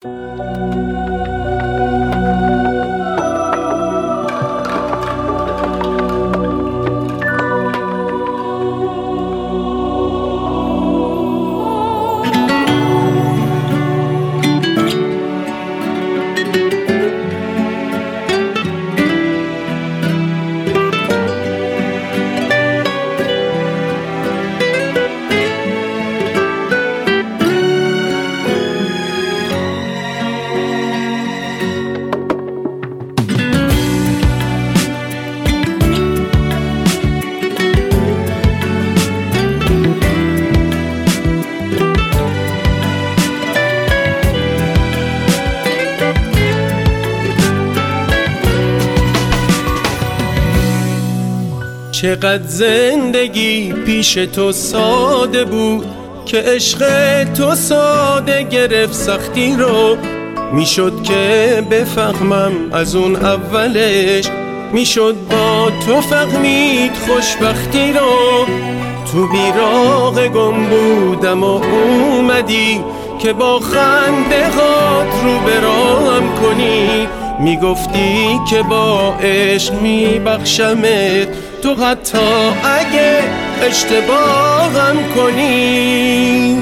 چقدر زندگی پیش تو ساده بود که عشق تو ساده گرفت سختی رو. میشد که بفهمم از اون اولش، میشد با تو فهمید خوشبختی رو. تو بیراق گم بودم و اومدی که با خنده هات رو براهم کنی. میگفتی که با عشق میبخشمت، تو حتی اگه اشتباهم کنی.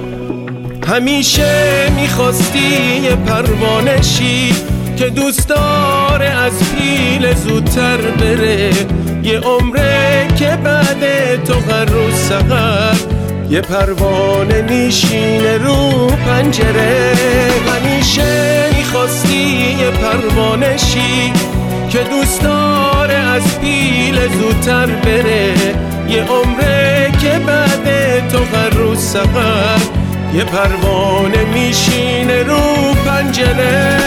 همیشه میخواستی یه پروانه شی که دوست داره از پیل زودتر بره. یه عمره که بعد تو هر روز سحر یه پروانه میشینه رو پنجره. همیشه میخواستی یه پروانه شی که دوست داره از پیل زودتر بره. یه عمره که بعد تو هر روز سحر یه پروانه میشینه رو پنجره.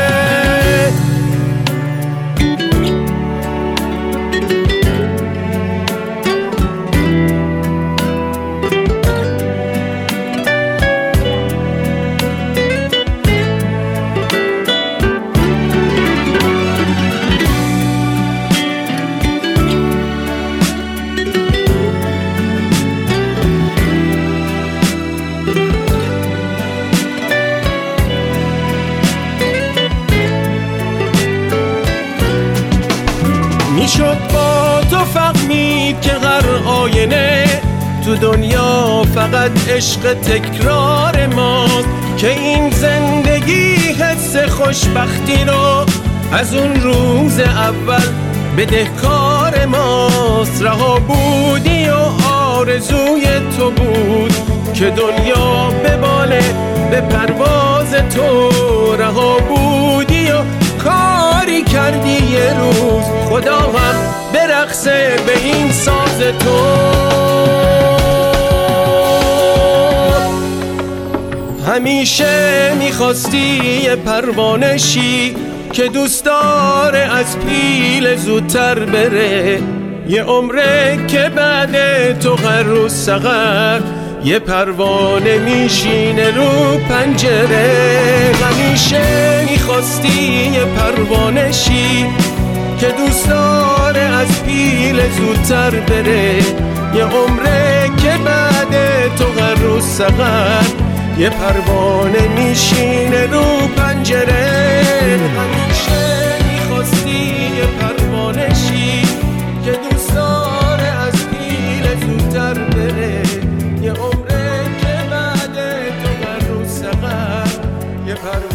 میشد با تو فهمید که هر آینه تو دنیا فقط عشق تکرار ماست. که این زندگی حس خوشبختی رو از اون روز اول بدهکار ماست. رها بودی و آرزوی تو بود که دنیا بباله به پرواز تو. رها بودی و کاری کردی یه روز خدا هم برقصه به این ساز تو. همیشه میخواستی یه پروانه شی که دوست داره از پیل زودتر بره. یه عمره که بعد تو هر روز سحر یه پروانه میشینه رو پنجره. همیشه میخواستی یه پروانه شی که دوست داره از پیل زودتر بره. یه عمره که بعد تو هر روز سحر یه پروانه میشینه رو پنجره. همیشه میخواستی یه پروانه شی که دوست داره از پیل زودتر بره. یه عمره که بعد تو هر روز سحر یه پروانه